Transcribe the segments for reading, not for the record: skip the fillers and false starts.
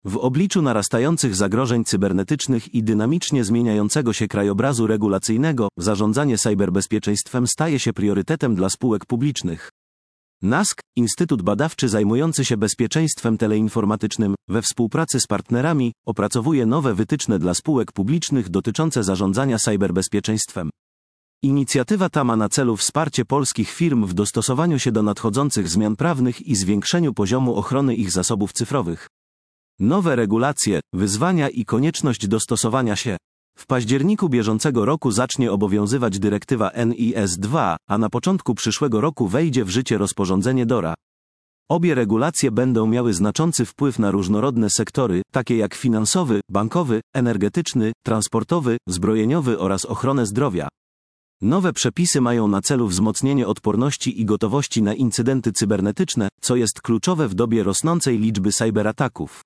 W obliczu narastających zagrożeń cybernetycznych i dynamicznie zmieniającego się krajobrazu regulacyjnego, zarządzanie cyberbezpieczeństwem staje się priorytetem dla spółek publicznych. NASK, instytut badawczy zajmujący się bezpieczeństwem teleinformatycznym, we współpracy z partnerami, opracowuje nowe wytyczne dla spółek publicznych dotyczące zarządzania cyberbezpieczeństwem. Inicjatywa ta ma na celu wsparcie polskich firm w dostosowaniu się do nadchodzących zmian prawnych i zwiększeniu poziomu ochrony ich zasobów cyfrowych. Nowe regulacje, wyzwania i konieczność dostosowania się. W październiku bieżącego roku zacznie obowiązywać dyrektywa NIS2, a na początku przyszłego roku wejdzie w życie rozporządzenie DORA. Obie regulacje będą miały znaczący wpływ na różnorodne sektory, takie jak finansowy, bankowy, energetyczny, transportowy, zbrojeniowy oraz ochronę zdrowia. Nowe przepisy mają na celu wzmocnienie odporności i gotowości na incydenty cybernetyczne, co jest kluczowe w dobie rosnącej liczby cyberataków.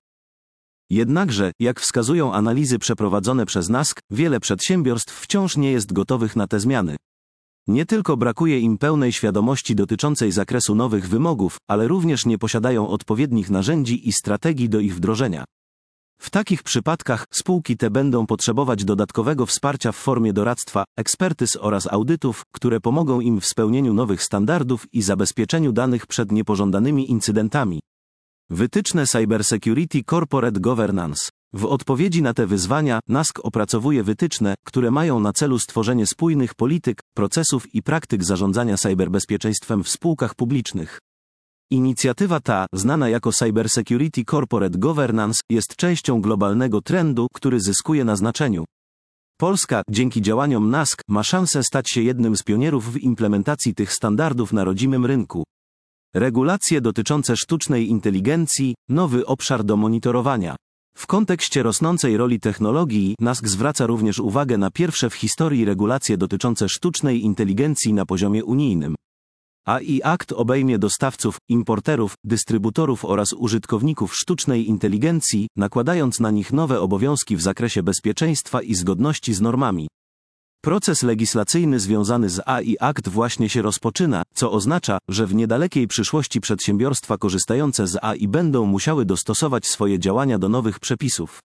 Jednakże, jak wskazują analizy przeprowadzone przez NASK, wiele przedsiębiorstw wciąż nie jest gotowych na te zmiany. Nie tylko brakuje im pełnej świadomości dotyczącej zakresu nowych wymogów, ale również nie posiadają odpowiednich narzędzi i strategii do ich wdrożenia. W takich przypadkach spółki te będą potrzebować dodatkowego wsparcia w formie doradztwa, ekspertyz oraz audytów, które pomogą im w spełnieniu nowych standardów i zabezpieczeniu danych przed niepożądanymi incydentami. Wytyczne Cybersecurity Corporate Governance. W odpowiedzi na te wyzwania, NASK opracowuje wytyczne, które mają na celu stworzenie spójnych polityk, procesów i praktyk zarządzania cyberbezpieczeństwem w spółkach publicznych. Inicjatywa ta, znana jako Cybersecurity Corporate Governance, jest częścią globalnego trendu, który zyskuje na znaczeniu. Polska, dzięki działaniom NASK, ma szansę stać się jednym z pionierów w implementacji tych standardów na rodzimym rynku. Regulacje dotyczące sztucznej inteligencji, nowy obszar do monitorowania. W kontekście rosnącej roli technologii, NASK zwraca również uwagę na pierwsze w historii regulacje dotyczące sztucznej inteligencji na poziomie unijnym. AI Act obejmie dostawców, importerów, dystrybutorów oraz użytkowników sztucznej inteligencji, nakładając na nich nowe obowiązki w zakresie bezpieczeństwa i zgodności z normami. Proces legislacyjny związany z AI Act właśnie się rozpoczyna, co oznacza, że w niedalekiej przyszłości przedsiębiorstwa korzystające z AI będą musiały dostosować swoje działania do nowych przepisów.